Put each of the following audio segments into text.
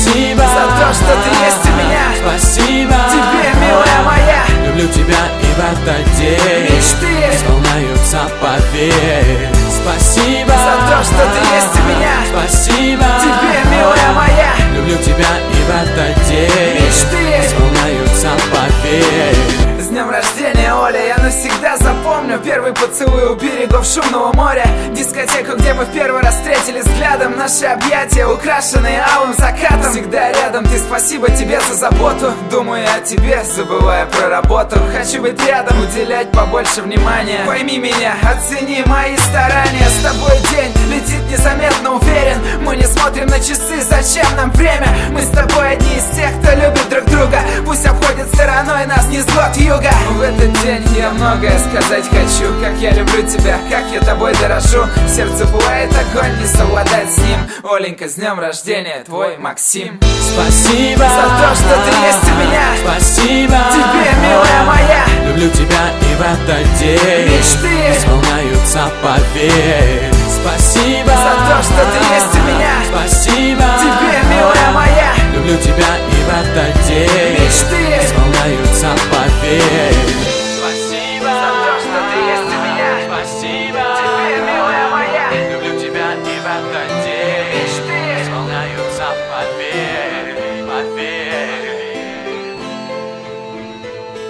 Спасибо за то, что ты есть у меня. Спасибо тебе, милая моя. Люблю тебя, и в этот день мечты исполняются, поверь. Спасибо за то, что ты есть у меня. Спасибо тебе, милая моя. Люблю тебя, и в этот день мечты исполняются, поверь. С днем рождения, Оля, я навсегда запомню первый поцелуй у берегов шумного моря, дискотеку, где мы в первый раз встретились взглядом. Наши объятия, украшенные алым закатом, всегда рядом. Ты, спасибо тебе за заботу. Думаю о тебе, забывая про работу. Хочу быть рядом, уделять побольше внимания. Пойми меня, оцени мои старания. С тобой день летит незаметно, уверен. Мы не смотрим на часы, зачем нам время? Мы с тобой одни из тех, кто любит друг друга. Пусть обходит стороной нас низгод юга. В этот день я многое сказать хочу. Как я люблю тебя, как я тобой дорожу. В сердце пылает огонь, не совладать с ним. Оленька, с днем рождения, твой Максим. Спасибо за то, что ты есть у меня. Спасибо тебе, милая моя. Люблю тебя, и в этот день мечты исполняются, поверь. Спасибо за то, что ты есть у меня. Спасибо тебе, милая моя. Люблю тебя, и в этот день мечты исполняются, поверь. Спасибо за то, что ты есть у меня. Спасибо тебе, милая моя. Люблю тебя, и в этот день мечты исполняются, поверь, поверь.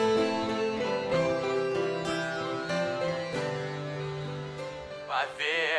Поверь.